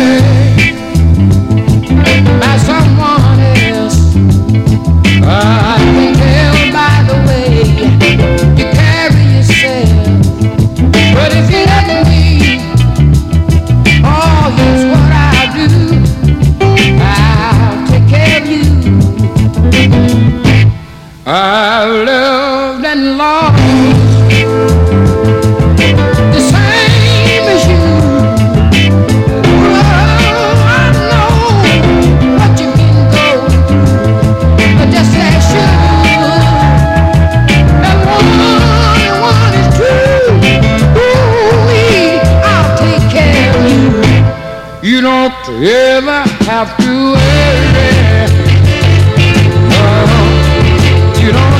by someone else. I can tell by the way you carry yourself. But if you let me, oh, here's what I'll do. I'll take care of you. I've loved and lost the same as you. Oh, I know what you've been through, but just as sure that one is true. Ooh, I'll take care of you. You don't ever have to worry. You don't